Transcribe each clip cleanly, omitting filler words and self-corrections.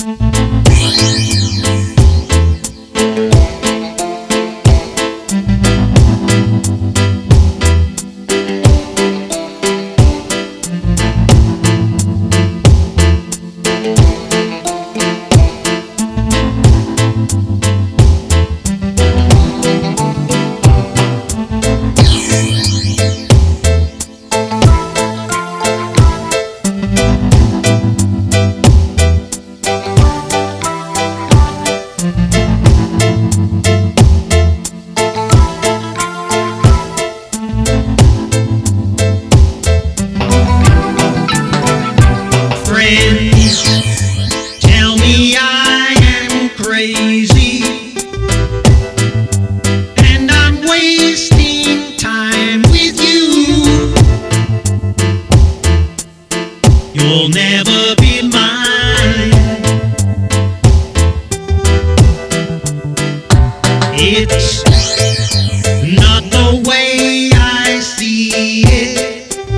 Tell me I am crazy, and I'm wasting time with you. You'll never be mine. It's not the way I see it.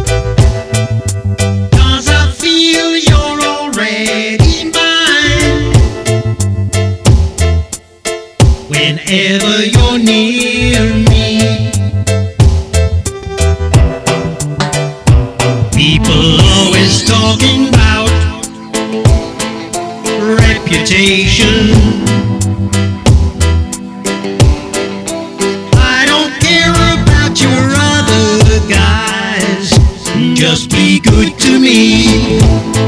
Whenever you're near me, people always talking about reputation. I don't care about your other guys, just be good to me.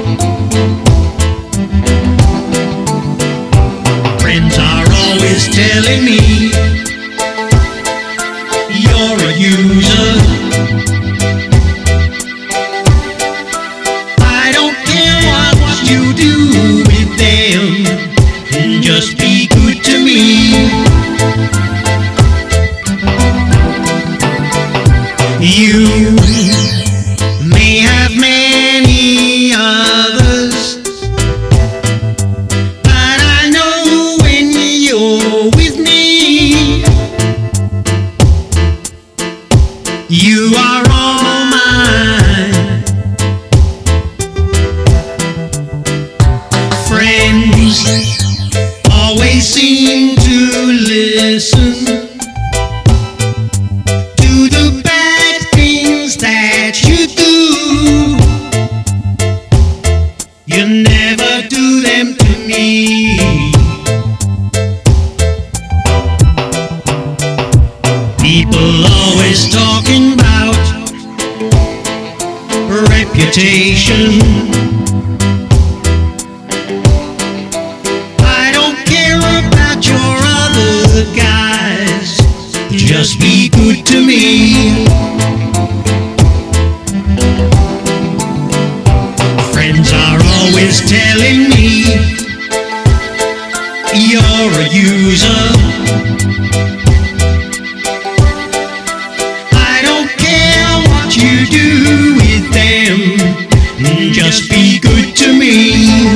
Friends are always telling me you're a user. I don't care what you do with them, just be good to me. You may have many others, you are all mine. Friends always seem to listen to the bad things that you do. You never do them to me. People always talking about reputation. I don't care about your other guys, just be good to me. Friends are always telling me you're a user. You do with them, just be good to me.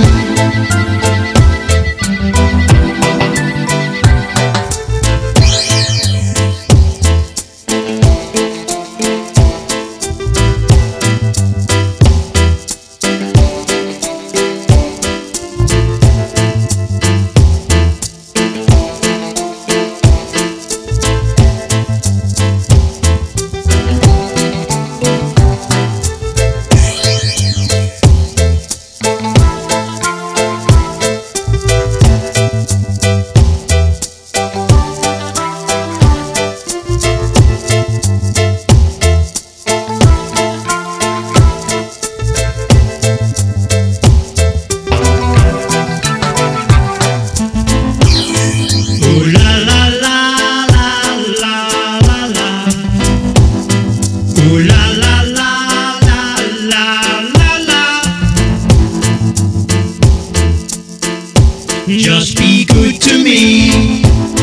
Just be good to me.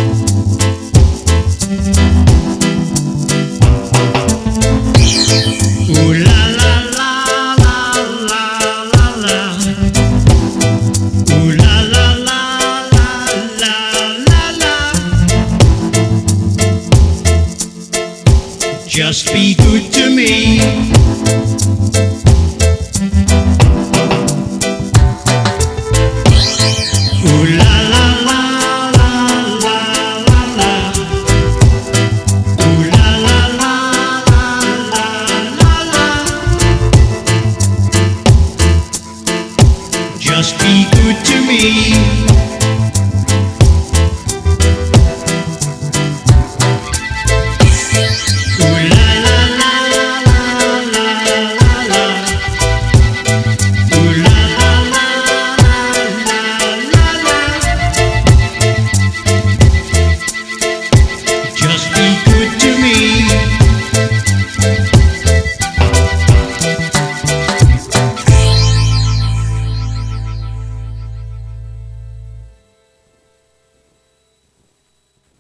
Ooh la la la la la la la. Ooh la la la la la la. Just be good to me. Ooh la la la la la la la. Ooh la la la la la la la. Just be good to me.